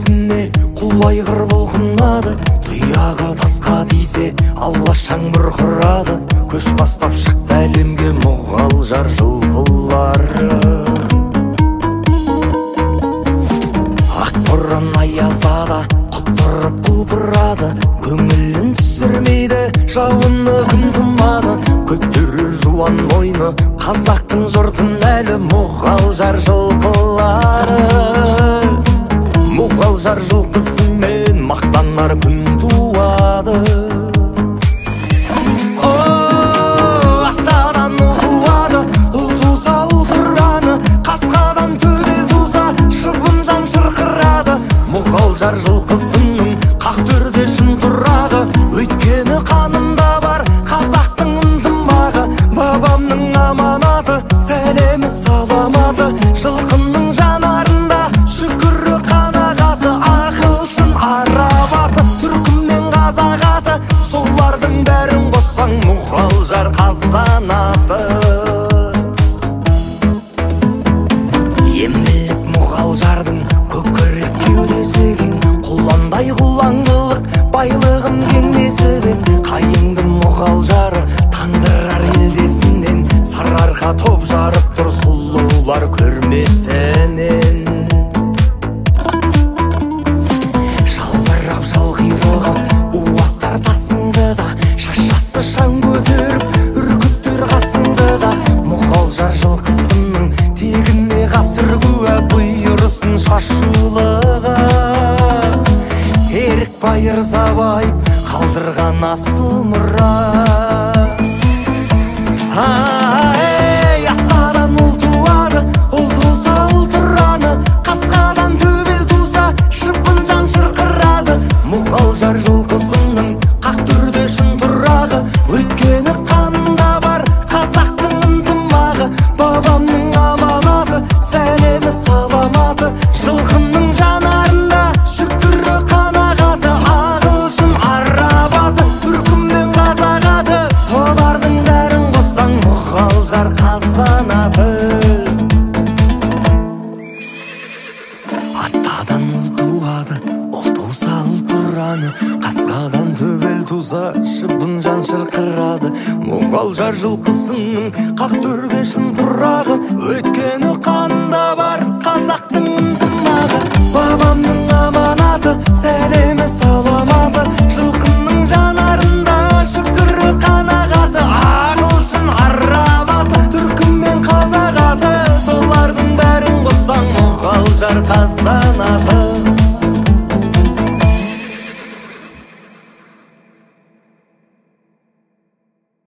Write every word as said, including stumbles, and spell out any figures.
өзіне құл айғыр бұлқынады. Тұяғы тасқа тисе алашаң бұрқырады. Көш бастап шықты әлемге мұғалжар жылқылары. Ақ боран аязда да құттырып құлпырады. Көңілін түсірмейді жауыны күн тұманы. Көтерер жуан мойны қазақтың жұртын әлі мұғалжар жылқылары. Мұғалжар жылқысымен мақтанар күн туады. Ақтадан ұл туады, ұл туса ұл тұраны. Қасқадан төбел туса шыбын жан шырқырады. Мұғалжар жылқысының қақ төрде шын тұрағы. Өйткені қанымда бар қазақтың ынтымағы. Бабамның аманаты, сәлемі саламаты. Жылқының жанарында шүкірі қанағаты. Ақылшын арабаты, түркімен қазағаты. Солардың бәрін қоссаң мұғалжар қазанаты. Емлік мұғалжардың көкірек кеудесі кең. Құландай құлаңдылық байлығым кеңдесі бен. Қайыңды мұғалжары таңдырар елдесінен. Сарыарқа топ жарып тұр сұлулар көрмесінен. Жалбырап жалғироғым уаттар тасыңды да. Шашасы шаң көтеріп үркіттер қасыңды да. Мұғалжар жылқысының тегіне ғасыр куә бұйырсын шашулығы. Серік байырза байып қалдырған асыл мұра. Ақтадан ұл туады, ұл туса ұл тұраны. Қасқадан төбел туса шыбын жан шырқырады. Мұғалжар жылқысының қақ түрде шын тұрағы. Өйткені қанында бар қазақтың ынтымағы. Бабамның аманаты, сәлемі саламаты. Жылқының жанарында шүкірі қанағаты. Ағылшын арабаты, түркімен қазағаты. Солардың бәрін қоссаң мұғалжар қазанаты. Аттадан ұл туады, ұл туса ұл тұраны. Қасқадан төбел туса шыбын жан шырқырады. Мұғалжар жылқысының қақ төрде шын тұрағы. Өйткені қанында бар қазақтың ынтымағы. Бабамның аманаты, сәлемі саламаты. Жылқының жанарында шүкірі қанағаты. Ағылшын арабаты, түркімен қазағаты. Солардың бәрін қоссаң мұғалжар қазанаты.